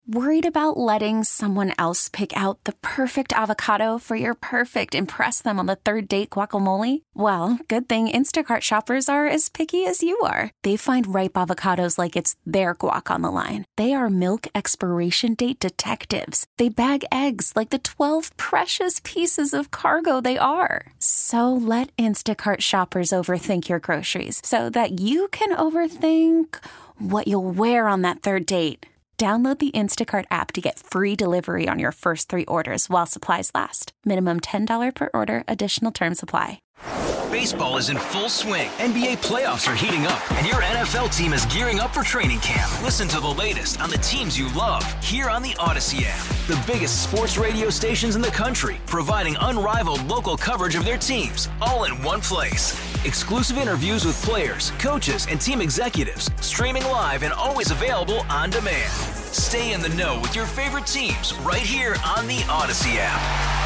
Worried about letting someone else pick out the perfect avocado for your perfect impress them on the third date guacamole? Well, good thing Instacart shoppers are as picky as you are. They find ripe avocados like it's their guac on the line. They are milk expiration date detectives. They bag eggs like the 12 precious pieces of cargo they are. So let Instacart shoppers overthink your groceries so that you can overthink what you'll wear on that third date. Download the Instacart app to get free delivery on your first 3 orders while supplies last. Minimum $10 per order. Additional terms apply. Baseball is in full swing. NBA playoffs are heating up, and your NFL team is gearing up for training camp. Listen to the latest on the teams you love here on the Odyssey app. The biggest sports radio stations in the country, providing unrivaled local coverage of their teams, all in one place. Exclusive interviews with players, coaches, and team executives, streaming live and always available on demand. Stay in the know with your favorite teams right here on the Odyssey app.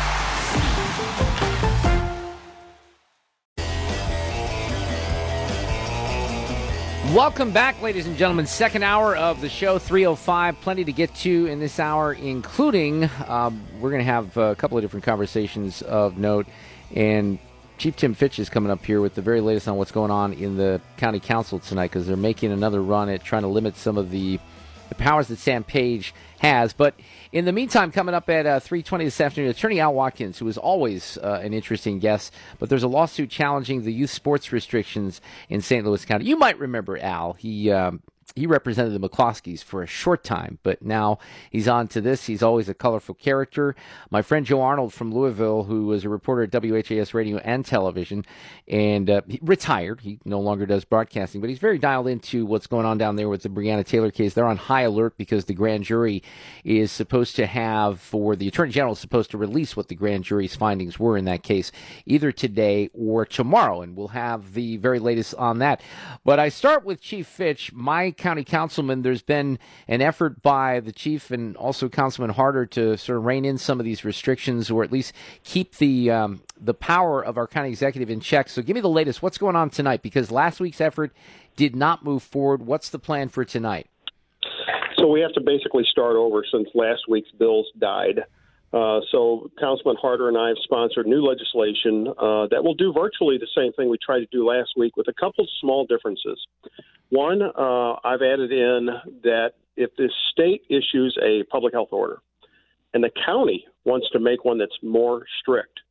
Welcome back, ladies and gentlemen. Second hour of the show, 3:05. Plenty to get to in this hour, including we're going to have a couple of different conversations of note. And Chief Tim Fitch is coming up here with the very latest on what's going on in the county council tonight, because they're making another run at trying to limit some of the powers that Sam Page has. But in the meantime, coming up at 3:20 this afternoon, Attorney Al Watkins, who is always an interesting guest, but there's a lawsuit challenging the youth sports restrictions in St. Louis County. You might remember Al. He represented the McCloskeys for a short time, but now he's on to this. He's always a colorful character. My friend Joe Arnold from Louisville, who was a reporter at WHAS Radio and Television, and he retired. He no longer does broadcasting, but he's very dialed into what's going on down there with the Breonna Taylor case. They're on high alert because the grand jury is supposed to have, or the Attorney General is supposed to release what the grand jury's findings were in that case, either today or tomorrow, and we'll have the very latest on that. But I start with Chief Fitch, my county councilman. There's been an effort by the chief and also Councilman Harder to sort of rein in some of these restrictions, or at least keep the power of our county executive in check. So give me the latest. What's going on tonight? Because last week's effort did not move forward. What's the plan for tonight? So we have to basically start over since last week's bills died. So Councilman Harder and I have sponsored new legislation that will do virtually the same thing we tried to do last week, with a couple of small differences. One, I've added in that if the state issues a public health order and the county wants to make one that's more strict,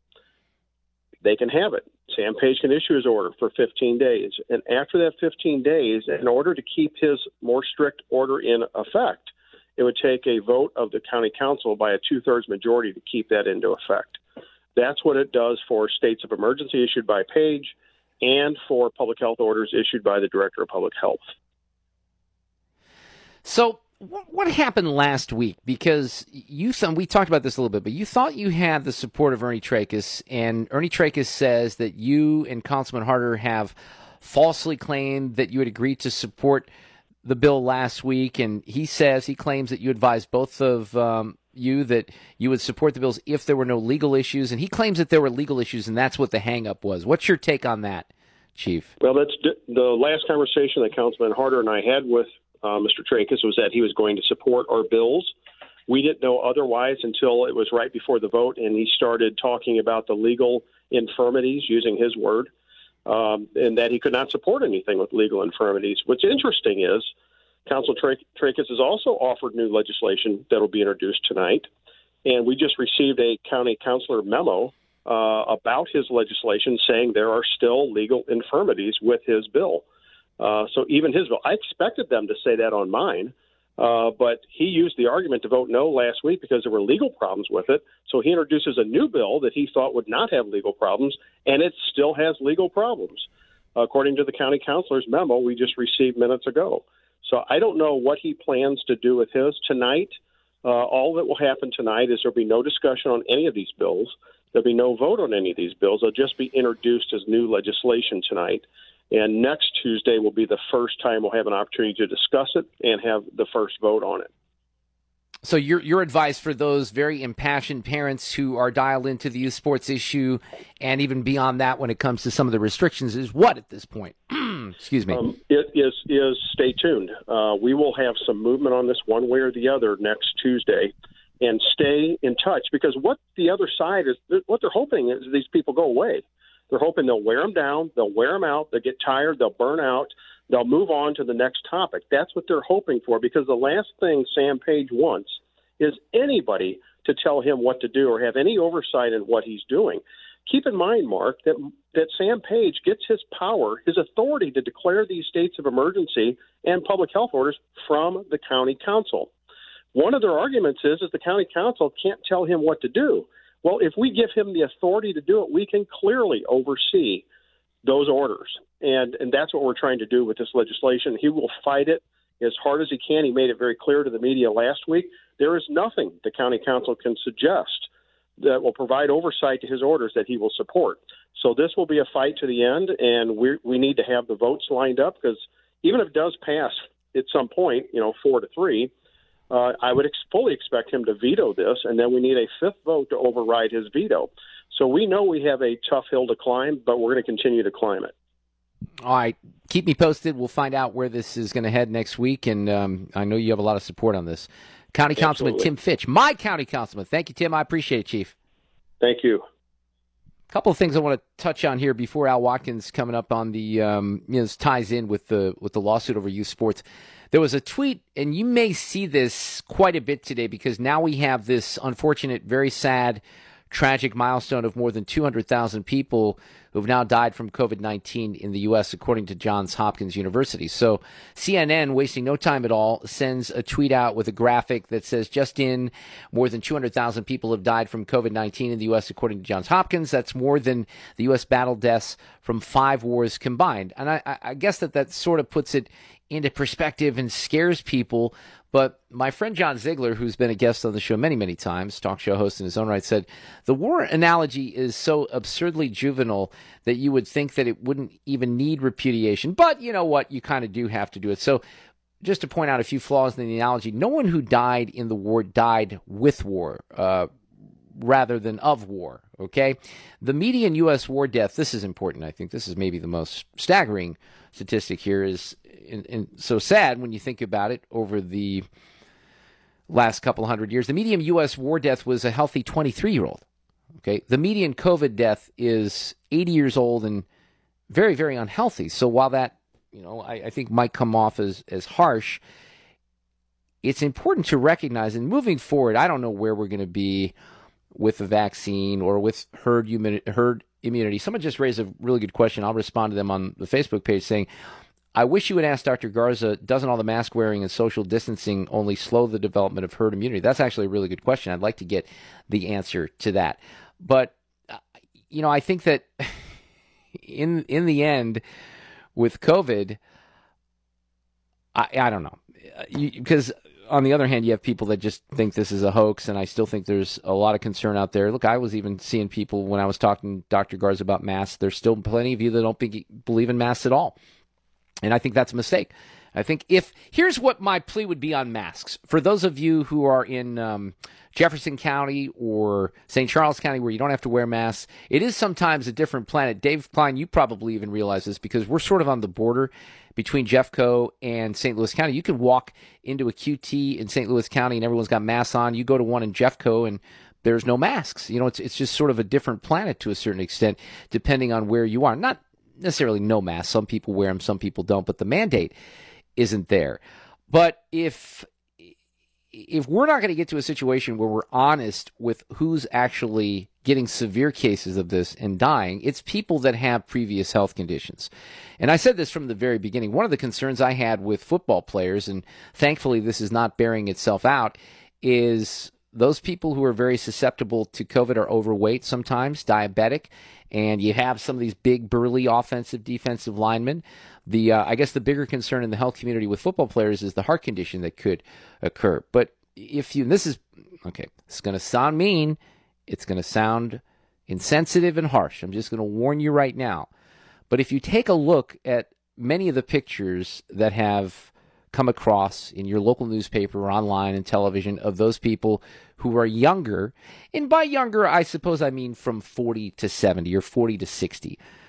they can have it. Sam Page can issue his order for 15 days. And after that 15 days, in order to keep his more strict order in effect, it would take a vote of the county council by a 2/3 majority to keep that into effect. That's what it does for states of emergency issued by Page and for public health orders issued by the Director of Public Health. So what happened last week? Because we talked about this a little bit, but you thought you had the support of Ernie Trakas, and Ernie Trakas says that you and Councilman Harder have falsely claimed that you had agreed to support the bill last week, and he claims that you advised both of you that you would support the bills if there were no legal issues, and he claims that there were legal issues, and that's what the hang-up was. What's your take on that, Chief? Well, that's the last conversation that Councilman Harder and I had with Mr. Trakas was that he was going to support our bills. We didn't know otherwise until it was right before the vote, and he started talking about the legal infirmities, using his word, and that he could not support anything with legal infirmities. What's interesting is Council Trakas has also offered new legislation that will be introduced tonight, and we just received a county councilor memo about his legislation saying there are still legal infirmities with his bill. So even his bill, I expected them to say that on mine, but he used the argument to vote no last week because there were legal problems with it. So he introduces a new bill that he thought would not have legal problems, and it still has legal problems, according to the county councilor's memo we just received minutes ago. So I don't know what he plans to do with his tonight. All that will happen tonight is there'll be no discussion on any of these bills. There'll be no vote on any of these bills. They'll just be introduced as new legislation tonight. And next Tuesday will be the first time we'll have an opportunity to discuss it and have the first vote on it. So your advice for those very impassioned parents who are dialed into the youth sports issue and even beyond that when it comes to some of the restrictions is what at this point? Excuse me. It is stay tuned. We will have some movement on this one way or the other next Tuesday, and stay in touch, because what the other side is, what they're hoping is these people go away. They're hoping they'll wear them down, they'll wear them out, they'll get tired, they'll burn out, they'll move on to the next topic. That's what they're hoping for, because the last thing Sam Page wants is anybody to tell him what to do or have any oversight in what he's doing. Keep in mind, Mark, that Sam Page gets his power, his authority to declare these states of emergency and public health orders from the county council. One of their arguments is the county council can't tell him what to do. Well, if we give him the authority to do it, we can clearly oversee those orders. And that's what we're trying to do with this legislation. He will fight it as hard as he can. He made it very clear to the media last week. There is nothing the county council can suggest that will provide oversight to his orders that he will support. So this will be a fight to the end, and we need to have the votes lined up, because even if it does pass at some point, 4-3, I would fully expect him to veto this, and then we need a fifth vote to override his veto. So we know we have a tough hill to climb, but we're going to continue to climb it. All right. Keep me posted. We'll find out where this is going to head next week, and I know you have a lot of support on this. County Councilman Tim Fitch, my county councilman. Thank you, Tim. I appreciate it, Chief. Thank you. A couple of things I want to touch on here before Al Watkins coming up on the, this ties in with the lawsuit over youth sports. There was a tweet, and you may see this quite a bit today, because now we have this unfortunate, very sad, tragic milestone of more than 200,000 people who have now died from COVID-19 in the U.S., according to Johns Hopkins University. So CNN, wasting no time at all, sends a tweet out with a graphic that says, just in, more than 200,000 people have died from COVID-19 in the U.S., according to Johns Hopkins. That's more than the U.S. battle deaths from 5 wars combined. And I guess that sort of puts it into perspective and scares people. But my friend John Ziegler, who's been a guest on the show many, many times, talk show host in his own right, said the war analogy is so absurdly juvenile that you would think that it wouldn't even need repudiation. But you know what? You kind of do have to do it. So just to point out a few flaws in the analogy, no one who died in the war died with war rather than of war, okay? The median U.S. war death, this is important, I think. This is maybe the most staggering statistic here, is and so sad when you think about it over the last couple hundred years. The median U.S. war death was a healthy 23-year-old. Okay, the median COVID death is 80 years old and very, very unhealthy. So while that, I think might come off as harsh, it's important to recognize, and moving forward, I don't know where we're going to be with the vaccine or with herd immunity. Someone just raised a really good question. I'll respond to them on the Facebook page saying, I wish you would ask Dr. Garza, doesn't all the mask wearing and social distancing only slow the development of herd immunity? That's actually a really good question. I'd like to get the answer to that. But, I think that in the end with COVID, I don't know. Because on the other hand, you have people that just think this is a hoax, and I still think there's a lot of concern out there. Look, I was even seeing people when I was talking to Dr. Garza about masks. There's still plenty of you that don't believe in masks at all. And I think that's a mistake. I think here's what my plea would be on masks. For those of you who are in Jefferson County or St. Charles County where you don't have to wear masks, it is sometimes a different planet. Dave Klein, you probably even realize this because we're sort of on the border between Jeffco and St. Louis County. You can walk into a QT in St. Louis County and everyone's got masks on. You go to one in Jeffco and there's no masks. It's just sort of a different planet to a certain extent, depending on where you are. Not necessarily no masks. Some people wear them, some people don't, but the mandate isn't there. But if we're not going to get to a situation where we're honest with who's actually getting severe cases of this and dying, it's people that have previous health conditions. And I said this from the very beginning. One of the concerns I had with football players, and thankfully this is not bearing itself out, is those people who are very susceptible to COVID are overweight sometimes, diabetic, and you have some of these big, burly offensive, defensive linemen. I guess the bigger concern in the health community with football players is the heart condition that could occur. But this is going to sound mean. It's going to sound insensitive and harsh. I'm just going to warn you right now. But if you take a look at many of the pictures that have come across in your local newspaper or online and television of those people who are younger, and by younger, I suppose I mean from 40 to 70 or 40 to 60.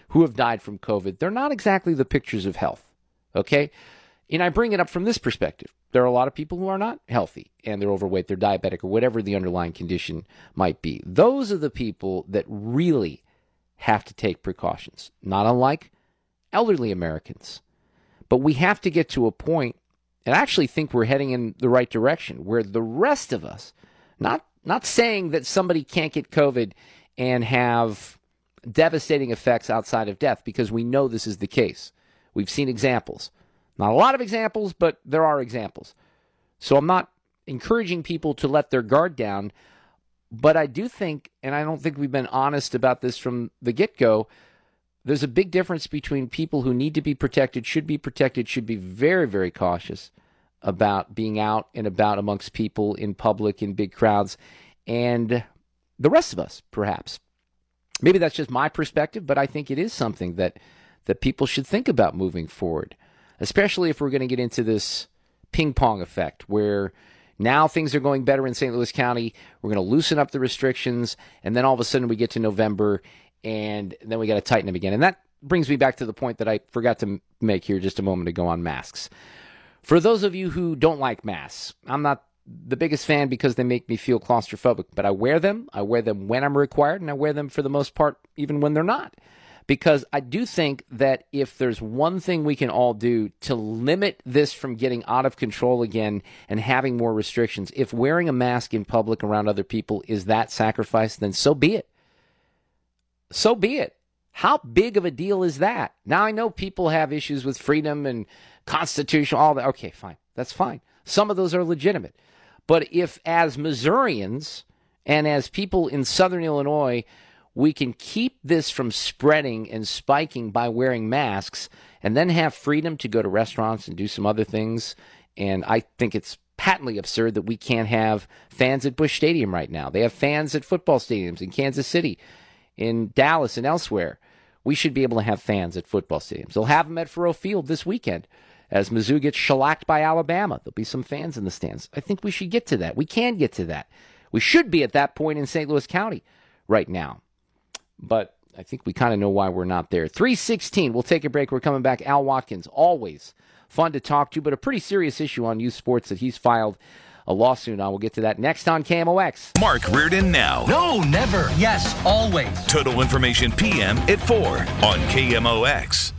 who have died from COVID, they're not exactly the pictures of health, okay? And I bring it up from this perspective. There are a lot of people who are not healthy, and they're overweight, they're diabetic, or whatever the underlying condition might be. Those are the people that really have to take precautions, not unlike elderly Americans. But we have to get to a point, and I actually think we're heading in the right direction, where the rest of us, not saying that somebody can't get COVID and have devastating effects outside of death, because we know this is the case. We've seen examples. Not a lot of examples, but there are examples. So I'm not encouraging people to let their guard down, but I do think, and I don't think we've been honest about this from the get-go, there's a big difference between people who need to be protected, should be very, very cautious about being out and about amongst people in public, in big crowds, and the rest of us, perhaps. Maybe that's just my perspective, but I think it is something that people should think about moving forward, especially if we're going to get into this ping-pong effect where now things are going better in St. Louis County, we're going to loosen up the restrictions, and then all of a sudden we get to November, and then we got to tighten them again. And that brings me back to the point that I forgot to make here just a moment ago on masks. For those of you who don't like masks, I'm not the biggest fan because they make me feel claustrophobic, but I wear them. I wear them when I'm required, and I wear them for the most part even when they're not. Because I do think that if there's one thing we can all do to limit this from getting out of control again and having more restrictions, if wearing a mask in public around other people is that sacrifice, then so be it. So be it. How big of a deal is that? Now, I know people have issues with freedom and constitutional, all that. Okay, fine. That's fine. Some of those are legitimate. But if as Missourians and as people in southern Illinois, we can keep this from spreading and spiking by wearing masks and then have freedom to go to restaurants and do some other things, and I think it's patently absurd that we can't have fans at Busch Stadium right now. They have fans at football stadiums in Kansas City, in Dallas, and elsewhere. We should be able to have fans at football stadiums. They'll have them at Faurot Field this weekend as Mizzou gets shellacked by Alabama. There'll be some fans in the stands. I think we should get to that. We can get to that. We should be at that point in St. Louis County right now. But I think we kind of know why we're not there. 3:16, we'll take a break. We're coming back. Al Watkins, always fun to talk to, but a pretty serious issue on youth sports that he's filed a lawsuit on. We'll get to that next on KMOX. Mark Reardon now. No, never. Yes, always. Total Information PM at 4 on KMOX.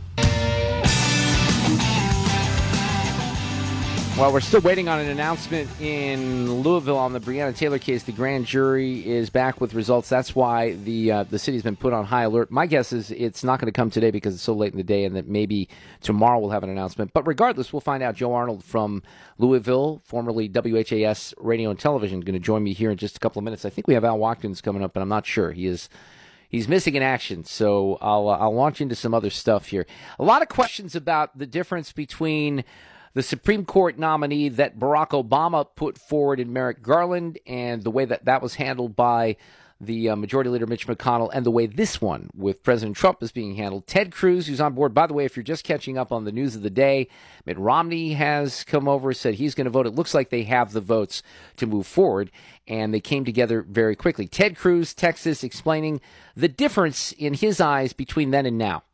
Well, we're still waiting on an announcement in Louisville on the Breonna Taylor case. The grand jury is back with results. That's why the city's been put on high alert. My guess is it's not going to come today because it's so late in the day, and that maybe tomorrow we'll have an announcement. But regardless, we'll find out. Joe Arnold from Louisville, formerly WHAS Radio and Television, going to join me here in just a couple of minutes. I think we have Al Watkins coming up, but I'm not sure. He's missing in action, so I'll launch into some other stuff here. A lot of questions about the difference between the Supreme Court nominee that Barack Obama put forward in Merrick Garland and the way that was handled by the Majority Leader Mitch McConnell and the way this one with President Trump is being handled. Ted Cruz, who's on board. By the way, if you're just catching up on the news of the day, Mitt Romney has come over, said he's going to vote. It looks like they have the votes to move forward, and they came together very quickly. Ted Cruz, Texas, explaining the difference in his eyes between then and now.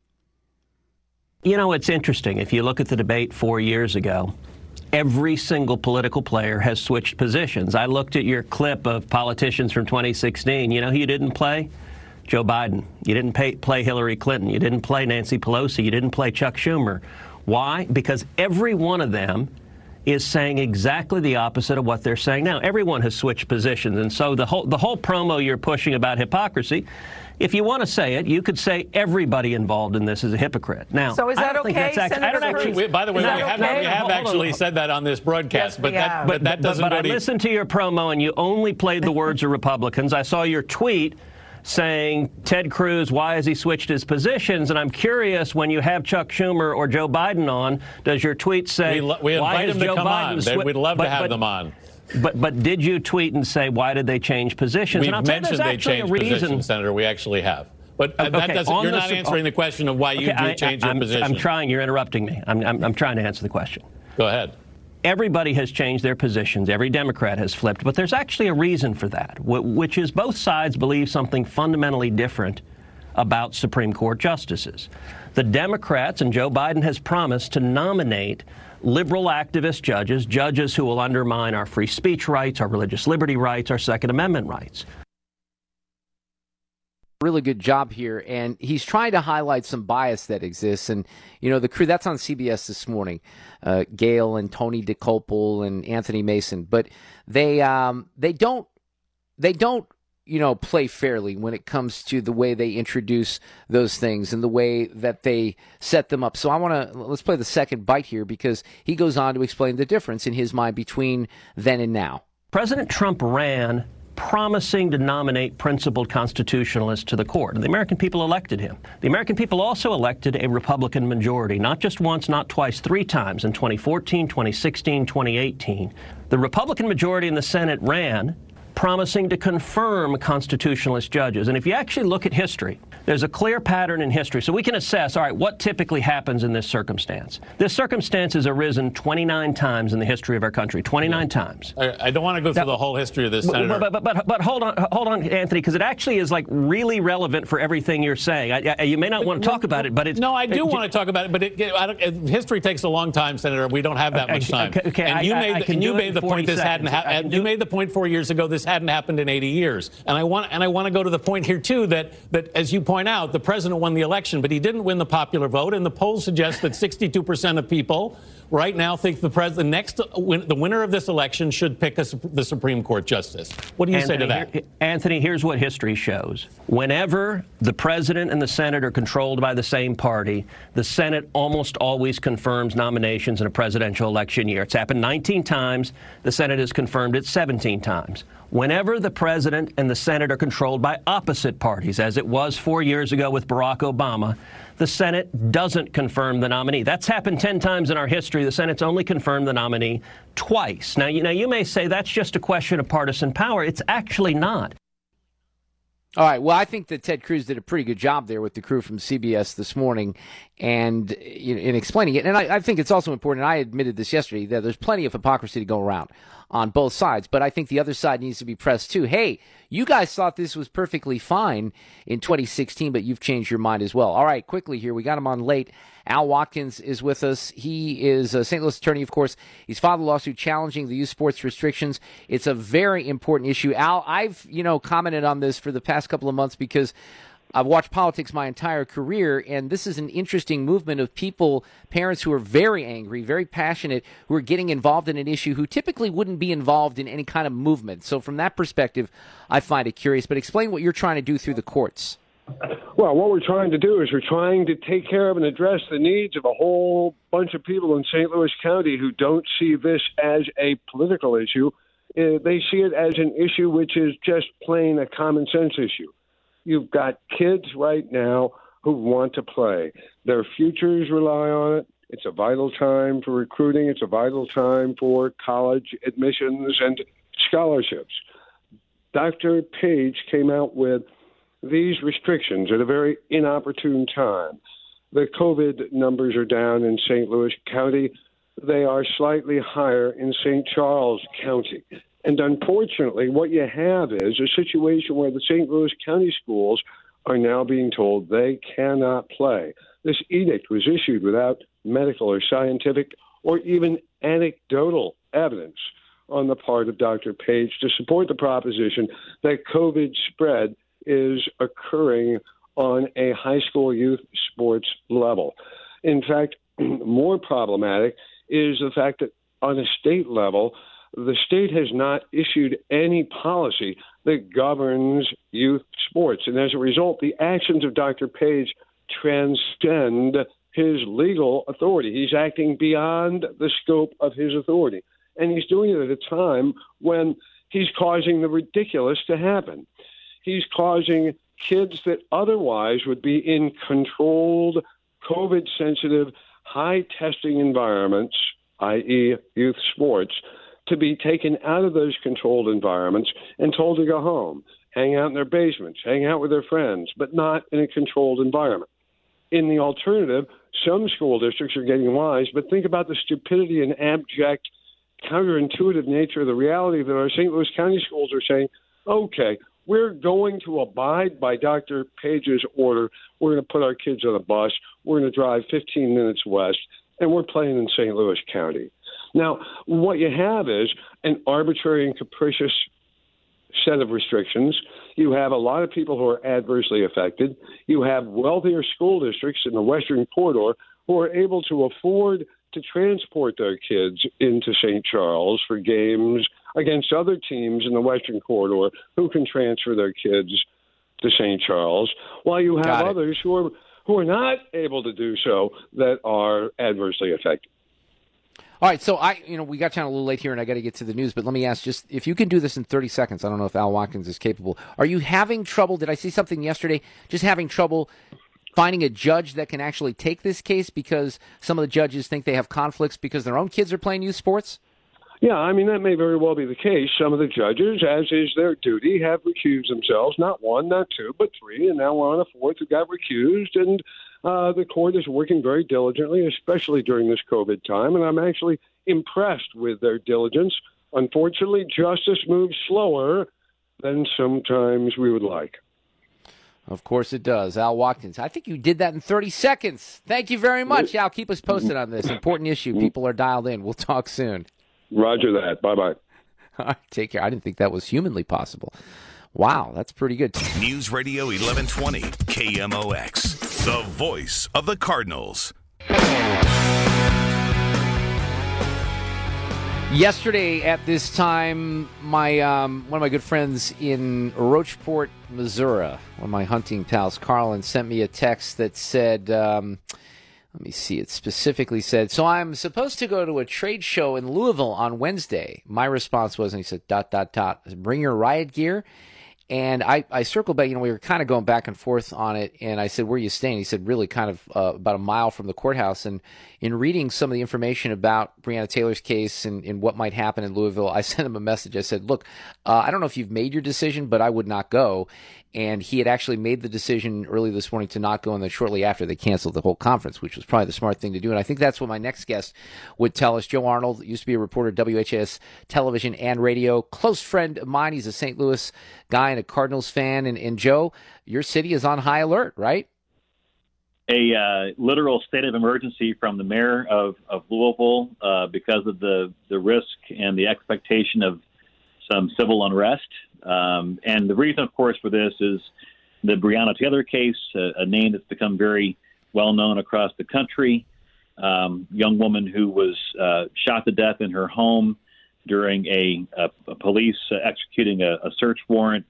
You know, it's interesting. If you look at the debate 4 years ago, every single political player has switched positions. I looked at your clip of politicians from 2016. You know who you didn't play? Joe Biden. You didn't play Hillary Clinton. You didn't play Nancy Pelosi. You didn't play Chuck Schumer. Why? Because every one of them is saying exactly the opposite of what they're saying now. Everyone has switched positions. And so the whole promo you're pushing about hypocrisy, if you want to say it, you could say everybody involved in this is a hypocrite. Now, so is that okay? By the way, we have actually said that on this broadcast, yes, but that doesn't. But I listened to your promo, and you only played the words of Republicans. I saw your tweet saying, Ted Cruz, why has he switched his positions? And I'm curious, when you have Chuck Schumer or Joe Biden on, does your tweet say, we invite him to come on? We'd love to have them on. But did you tweet and say, why did they change positions? We've mentioned they changed positions, Senator. We actually have. But that doesn't, you're not answering the question of why you do change your position. I'm trying. You're interrupting me. I'm trying to answer the question. Go ahead. Everybody has changed their positions. Every Democrat has flipped. But there's actually a reason for that, which is both sides believe something fundamentally different about Supreme Court justices. The Democrats, and Joe Biden has promised to nominate liberal activist judges who will undermine our free speech rights, our religious liberty rights, our Second Amendment rights. Really good job here, and he's trying to highlight some bias that exists. And the crew that's on CBS this morning, Gail and Tony DeCopel and Anthony Mason, but they don't play fairly when it comes to the way they introduce those things and the way that they set them up. So let's play the second bite here, because he goes on to explain the difference in his mind between then and now. President Trump ran promising to nominate principled constitutionalists to the court. And the American people elected him. The American people also elected a Republican majority, not just once, not twice, 3 times, in 2014, 2016, 2018. The Republican majority in the Senate ran promising to confirm constitutionalist judges. And if you actually look at history, there's a clear pattern in history. So we can assess, all right, what typically happens in this circumstance? This circumstance has arisen 29 times in the history of our country, 29 times. I don't want to go through the whole history of this, Senator. But hold on, Anthony, because it actually is really relevant for everything you're saying. You may not want to talk about it, but it's... No, I do want to talk about it, but history takes a long time, Senator. We don't have that much time. Okay, and you made the point this hadn't happened. You made the point 4 years ago this hadn't happened in 80 years. And I want to go to the point here, too, that as you point out, the president won the election, but he didn't win the popular vote. And the polls suggest that 62% of people right now think the winner of this election should pick the Supreme Court justice. What do you say to that? Anthony, here's what history shows. Whenever the president and the Senate are controlled by the same party, the Senate almost always confirms nominations in a presidential election year. It's happened 19 times. The Senate has confirmed it 17 times. Whenever the president and the Senate are controlled by opposite parties, as it was 4 years ago with Barack Obama, the Senate doesn't confirm the nominee. That's happened 10 times in our history. The Senate's only confirmed the nominee twice. Now, you may say that's just a question of partisan power. It's actually not. All right. Well, I think that Ted Cruz did a pretty good job there with the crew from CBS this morning and in explaining it. And I think it's also important, and I admitted this yesterday, that there's plenty of hypocrisy to go around on both sides. But I think the other side needs to be pressed, too. Hey, you guys thought this was perfectly fine in 2016, but you've changed your mind as well. All right, quickly here. We got him on late. Al Watkins is with us. He is a St. Louis attorney, of course. He's filed a lawsuit challenging the youth sports restrictions. It's a very important issue. Al, I've, commented on this for the past couple of months because I've watched politics my entire career, and this is an interesting movement of people, parents who are very angry, very passionate, who are getting involved in an issue who typically wouldn't be involved in any kind of movement. So from that perspective, I find it curious. But explain what you're trying to do through the courts. Well, what we're trying to do is we're trying to take care of and address the needs of a whole bunch of people in St. Louis County who don't see this as a political issue. They see it as an issue which is just plain a common sense issue. You've got kids right now who want to play. Their futures rely on it. It's a vital time for recruiting. It's a vital time for college admissions and scholarships. Dr. Page came out with these restrictions at a very inopportune time. The COVID numbers are down in St. Louis County. They are slightly higher in St. Charles County. And unfortunately, what you have is a situation where the St. Louis County schools are now being told they cannot play. This edict was issued without medical or scientific or even anecdotal evidence on the part of Dr. Page to support the proposition that COVID spread is occurring on a high school youth sports level. In fact, more problematic is the fact that on a state level, the state has not issued any policy that governs youth sports. And as a result, the actions of Dr. Page transcend his legal authority. He's acting beyond the scope of his authority. And he's doing it at a time when he's causing the ridiculous to happen. He's causing kids that otherwise would be in controlled, COVID-sensitive, high-testing environments, i.e. youth sports, to be taken out of those controlled environments and told to go home, hang out in their basements, hang out with their friends, but not in a controlled environment. In the alternative, some school districts are getting wise, but think about the stupidity and abject, counterintuitive nature of the reality that our St. Louis County schools are saying, okay, we're going to abide by Dr. Page's order. We're going to put our kids on a bus. We're going to drive 15 minutes west, and we're playing in St. Louis County. Now, what you have is an arbitrary and capricious set of restrictions. You have a lot of people who are adversely affected. You have wealthier school districts in the Western Corridor who are able to afford to transport their kids into St. Charles for games against other teams in the Western Corridor who can transfer their kids to St. Charles, while you have others who are not able to do so that are adversely affected. All right, so we got down a little late here, and I got to get to the news. But let me ask, just if you can do this in 30 seconds. I don't know if Al Watkins is capable. Are you having trouble? Did I see something yesterday? Just having trouble finding a judge that can actually take this case because some of the judges think they have conflicts because their own kids are playing youth sports? Yeah, I mean, that may very well be the case. Some of the judges, as is their duty, have recused themselves, not one, not two, but three, and now we're on a fourth who got recused, and the court is working very diligently, especially during this COVID time, and I'm actually impressed with their diligence. Unfortunately, justice moves slower than sometimes we would like. Of course it does. Al Watkins. I think you did that in 30 seconds. Thank you very much, Al. Keep us posted on this important issue. People are dialed in. We'll talk soon. Roger that. Bye-bye. All right, take care. I didn't think that was humanly possible. Wow, that's pretty good. News Radio 1120, KMOX, the voice of the Cardinals. Yesterday at this time, my one of my good friends in Rocheport, Missouri, one of my hunting pals, Carlin, sent me a text that said, let me see, it specifically said, so I'm supposed to go to a trade show in Louisville on Wednesday. My response was, and he said, ... bring your riot gear. And I circled back, we were kind of going back and forth on it, and I said, where are you staying? He said, really kind of about a mile from the courthouse. And in reading some of the information about Breonna Taylor's case and what might happen in Louisville, I sent him a message. I said, look, I don't know if you've made your decision, but I would not go. And he had actually made the decision early this morning to not go, and then shortly after they canceled the whole conference, which was probably the smart thing to do. And I think that's what my next guest would tell us. Joe Arnold used to be a reporter at WHAS television and radio, close friend of mine. He's a St. Louis guy and a Cardinals fan. And Joe, your city is on high alert, right? A literal state of emergency from the mayor of Louisville because of the risk and the expectation of some civil unrest. And the reason, of course, for this is the Breonna Taylor case, a name that's become very well known across the country. Young woman who was shot to death in her home during a police executing a search warrant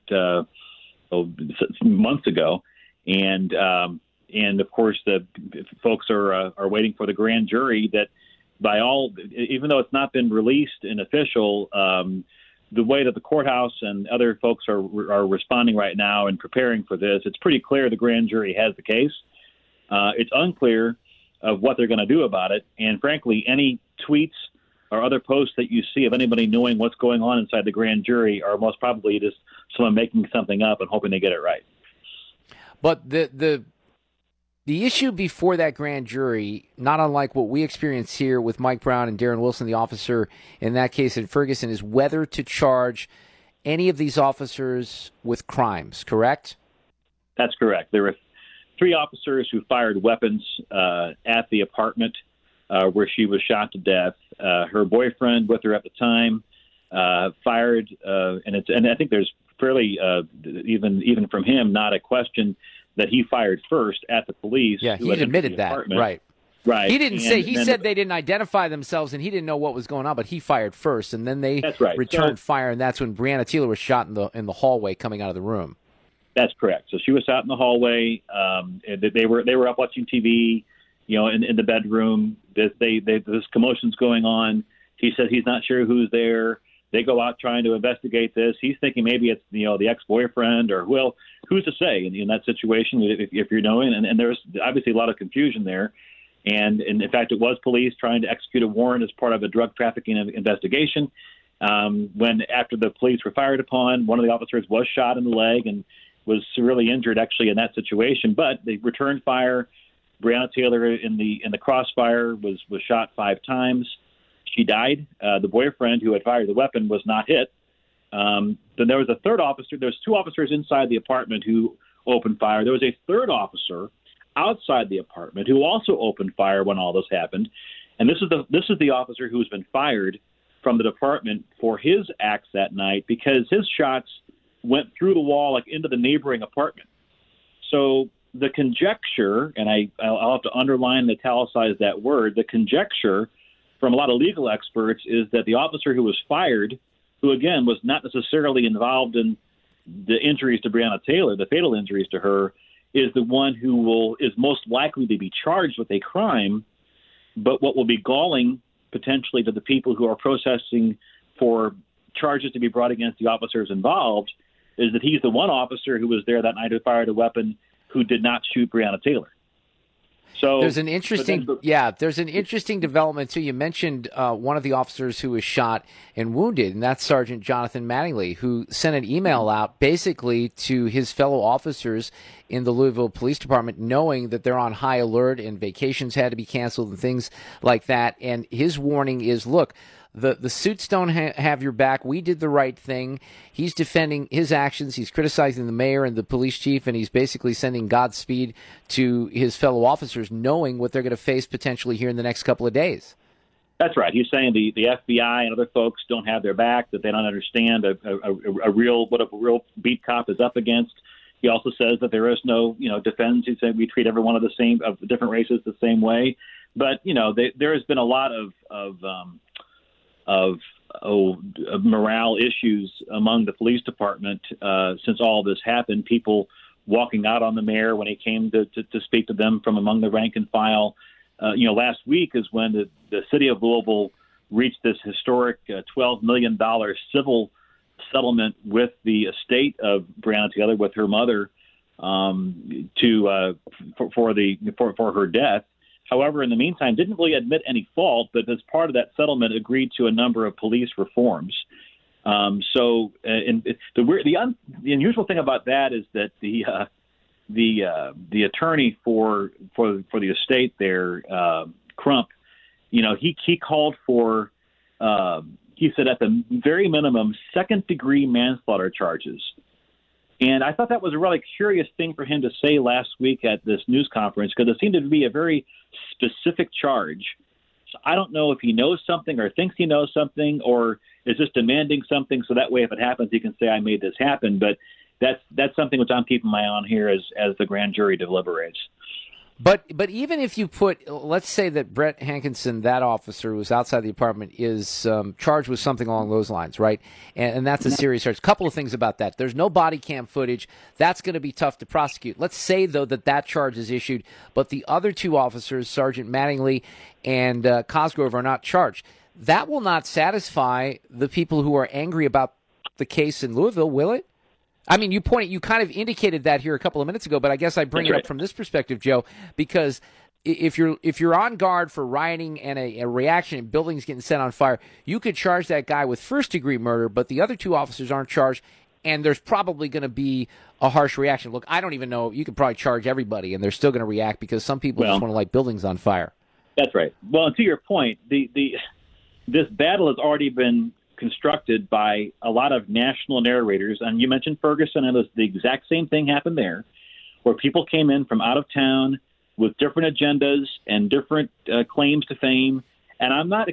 months ago. And of course, the folks are waiting for the grand jury that even though it's not been released in official, the way that the courthouse and other folks are responding right now and preparing for this, it's pretty clear the grand jury has the case. It's unclear of what they're going to do about it. And frankly, any tweets or other posts that you see of anybody knowing what's going on inside the grand jury are most probably just someone making something up and hoping they get it right. But the issue before that grand jury, not unlike what we experienced here with Mike Brown and Darren Wilson, the officer in that case in Ferguson, is whether to charge any of these officers with crimes, correct? That's correct. There were 3 officers who fired weapons at the apartment where she was shot to death. Her boyfriend with her at the time fired, and I think there's fairly, even from him, not a question that he fired first at the police. Yeah, he admitted that. Right. He didn't say. He said they didn't identify themselves, and he didn't know what was going on. But he fired first, and then they returned fire, and that's when Breonna Taylor was shot in the hallway coming out of the room. That's correct. So she was out in the hallway. They were up watching TV, in the bedroom. This commotion's going on. He says he's not sure who's there. They go out trying to investigate this. He's thinking maybe it's the ex-boyfriend or who's to say in that situation if you're knowing. And there's obviously a lot of confusion there. And in fact, it was police trying to execute a warrant as part of a drug trafficking investigation. When after the police were fired upon, one of the officers was shot in the leg and was severely injured actually in that situation. But they returned fire. Breonna Taylor in the crossfire was shot 5 times. She died. The boyfriend who had fired the weapon was not hit. Then there was a third officer. There's two officers inside the apartment who opened fire. There was a third officer outside the apartment who also opened fire when all this happened. And this is the officer who's been fired from the department for his acts that night because his shots went through the wall like into the neighboring apartment. So the conjecture, and I'll have to underline and italicize that word, the conjecture from a lot of legal experts is that the officer who was fired, who again was not necessarily involved in the injuries to Breonna Taylor, the fatal injuries to her, is the one who is most likely to be charged with a crime. But what will be galling potentially to the people who are processing for charges to be brought against the officers involved is that he's the one officer who was there that night who fired a weapon who did not shoot Breonna Taylor. So there's an interesting development too. You mentioned one of the officers who was shot and wounded, and that's Sergeant Jonathan Mattingly, who sent an email out basically to his fellow officers in the Louisville Police Department, knowing that they're on high alert and vacations had to be canceled and things like that. And his warning is, look, the suits don't have your back. We did the right thing. He's defending his actions. He's criticizing the mayor and the police chief, and he's basically sending Godspeed to his fellow officers, knowing what they're going to face potentially here in the next couple of days. That's right. He's saying the FBI and other folks don't have their back, that they don't understand what a real beat cop is up against. He also says that there is no, defense. He said we treat everyone of different races the same way. But there has been a lot of morale issues among the police department since all this happened. People walking out on the mayor when he came to speak to them from among the rank and file. Last week is when the city of Louisville reached this historic $12 million civil settlement with the estate of Breonna Taylor, with her mother, for her death. However, in the meantime, didn't really admit any fault, but as part of that settlement, agreed to a number of police reforms. The unusual thing about that is that the attorney for the estate there, Crump, he called for he said at the very minimum second-degree manslaughter charges. And I thought that was a really curious thing for him to say last week at this news conference, because it seemed to be a very specific charge. So I don't know if he knows something or thinks he knows something, or is just demanding something so that way if it happens he can say I made this happen. But that's something which I'm keeping my eye on here as the grand jury deliberates. But even if you let's say that Brett Hankinson, that officer who was outside the apartment, is charged with something along those lines, right? And that's a serious charge. A couple of things about that. There's no body cam footage. That's going to be tough to prosecute. Let's say, though, that charge is issued, but the other two officers, Sergeant Mattingly and Cosgrove, are not charged. That will not satisfy the people who are angry about the case in Louisville, will it? I mean, you kind of indicated that here a couple of minutes ago, but I guess I bring it up from this perspective, Joe, because if you're on guard for rioting and a reaction and buildings getting set on fire, you could charge that guy with first-degree murder, but the other two officers aren't charged, and there's probably going to be a harsh reaction. Look, I don't even know. You could probably charge everybody, and they're still going to react because some people just want to light buildings on fire. That's right. Well, and to your point, this battle has already been constructed by a lot of national narrators, and you mentioned Ferguson, and the exact same thing happened there, where people came in from out of town with different agendas and different claims to fame. And I'm not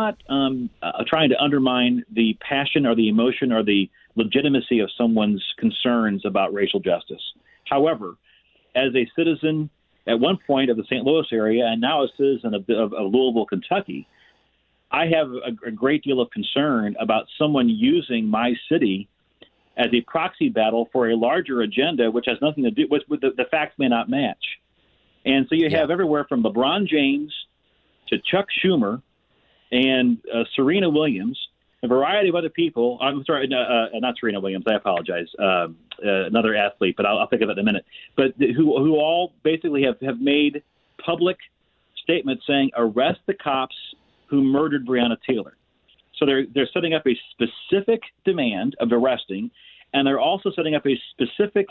trying to undermine the passion or the emotion or the legitimacy of someone's concerns about racial justice. However, as a citizen at one point of the St. Louis area and now a citizen of Louisville, Kentucky, I have a great deal of concern about someone using my city as a proxy battle for a larger agenda, which has nothing to do with the facts may not match. And so you have everywhere from LeBron James to Chuck Schumer and Serena Williams, a variety of other people. I'm sorry, not Serena Williams. I apologize. Another athlete, but I'll think of it in a minute. But who all basically have made public statements saying arrest the cops who murdered Breonna Taylor. So they're setting up a specific demand of arresting, and they're also setting up a specific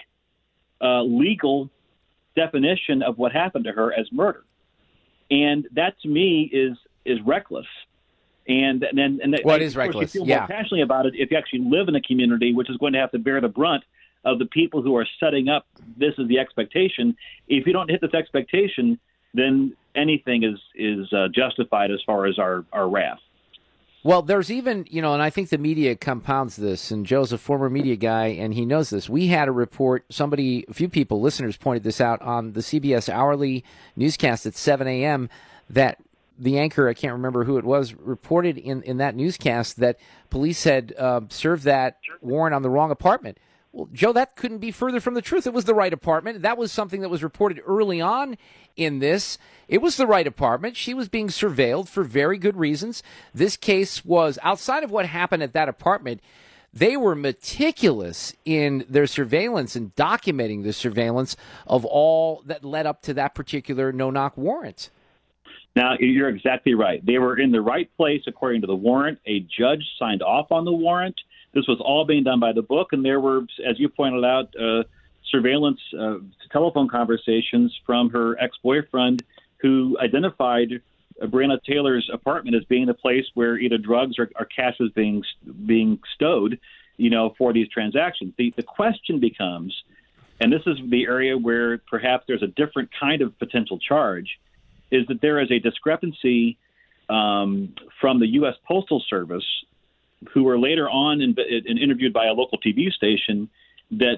legal definition of what happened to her as murder. And that, to me, is reckless. And well, it is reckless. You feel more passionately about it if you actually live in a community which is going to have to bear the brunt of the people who are setting up. This is the expectation. If you don't hit this expectation, then anything is justified as far as our wrath. Well, there's even, and I think the media compounds this, and Joe's a former media guy, and he knows this. We had a report, a few people, listeners pointed this out on the CBS hourly newscast at 7 a.m., that the anchor, I can't remember who it was, reported in that newscast that police had served that warrant on the wrong apartment. Well, Joe, that couldn't be further from the truth. It was the right apartment. That was something that was reported early on in this. It was the right apartment. She was being surveilled for very good reasons. This case was outside of what happened at that apartment. They were meticulous in their surveillance and documenting the surveillance of all that led up to that particular no-knock warrant. Now, you're exactly right. They were in the right place according to the warrant. A judge signed off on the warrant. This was all being done by the book, and there were, as you pointed out, surveillance telephone conversations from her ex-boyfriend who identified Breonna Taylor's apartment as being the place where either drugs or cash was being stowed, for these transactions. The question becomes, and this is the area where perhaps there's a different kind of potential charge, is that there is a discrepancy from the U.S. Postal Service, who were later on interviewed by a local TV station that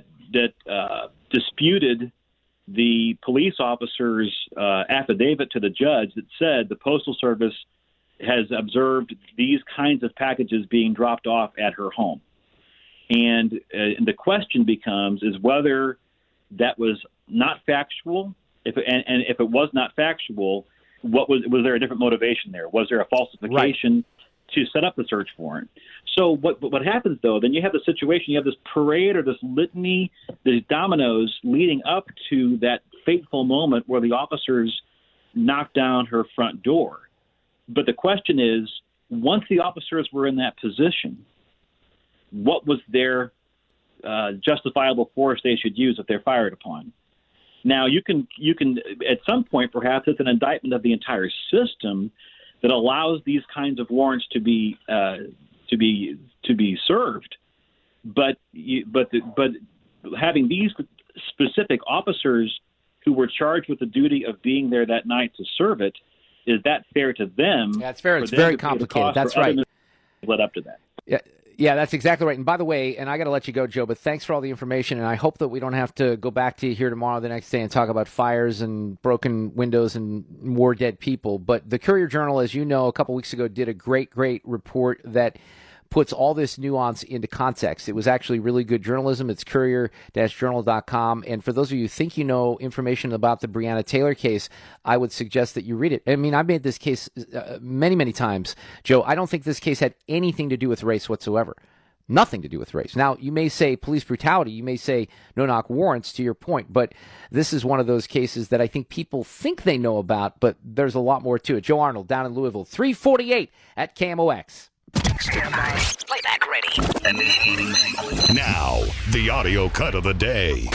disputed the police officer's affidavit to the judge that said the Postal Service has observed these kinds of packages being dropped off at her home. And the question becomes is whether that was not factual. If it was not factual, was there a different motivation there? Was there a falsification to set up the search warrant? So what happens, though, then you have the situation, you have this parade or this litany, these dominoes leading up to that fateful moment where the officers knock down her front door. But the question is, once the officers were in that position, what was their justifiable force they should use if they're fired upon? Now, you can at some point, perhaps it's an indictment of the entire system that allows these kinds of warrants to be served, but having these specific officers who were charged with the duty of being there that night to serve it, is that fair to them? That's fair. It's very complicated. That's right. Led up to that. Yeah, that's exactly right. And by the way, and I got to let you go, Joe, but thanks for all the information. And I hope that we don't have to go back to you here tomorrow, the next day, and talk about fires and broken windows and more dead people. But the Courier-Journal, as you know, a couple weeks ago did a great report that puts all this nuance into context. It was actually really good journalism. It's courier-journal.com. And for those of you who think you know information about the Breonna Taylor case, I would suggest that you read it. I mean, I've made this case many, many times. Joe, I don't think this case had anything to do with race whatsoever. Nothing to do with race. Now, you may say police brutality, you may say no-knock warrants, to your point, but this is one of those cases that I think people think they know about, but there's a lot more to it. Joe Arnold down in Louisville, 348 at KMOX. Playback ready. Now, the audio cut of the day.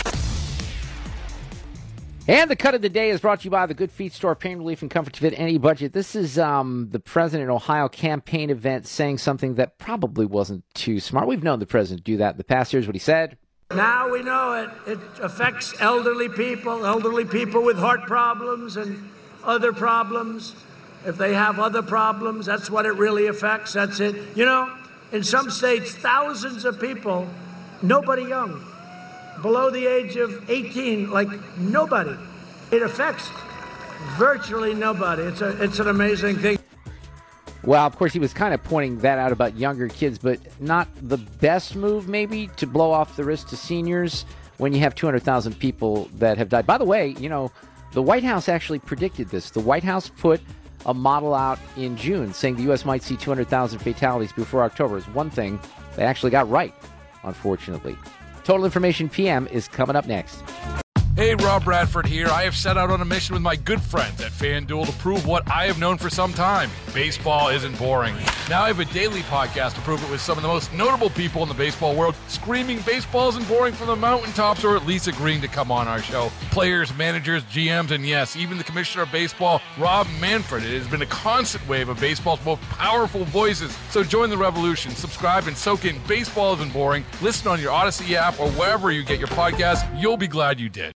And the cut of the day is brought to you by the Good Feet Store, pain relief and comfort to fit any budget. This is the president in Ohio campaign event saying something that probably wasn't too smart. We've known the president do that in the past. Here's what he said. Now we know it. It affects elderly people with heart problems and other problems. If they have other problems, that's what it really affects. That's it. You know, in some states, thousands of people, nobody young, below the age of 18, like nobody. It affects virtually nobody. It's an amazing thing. Well, of course, he was kind of pointing that out about younger kids, but not the best move, maybe, to blow off the wrist to seniors when you have 200,000 people that have died. By the way, you know, the White House actually predicted this. The White House put a model out in June saying the U.S. might see 200,000 fatalities before October. Is one thing they actually got right, unfortunately. Total Information PM is coming up next. Hey, Rob Bradford here. I have set out on a mission with my good friends at FanDuel to prove what I have known for some time. Baseball isn't boring. Now I have a daily podcast to prove it with some of the most notable people in the baseball world, screaming baseball isn't boring from the mountaintops, or at least agreeing to come on our show. Players, managers, GMs, and yes, even the commissioner of baseball, Rob Manfred. It has been a constant wave of baseball's most powerful voices. So join the revolution. Subscribe and soak in Baseball Isn't Boring. Listen on your Odyssey app or wherever you get your podcasts. You'll be glad you did.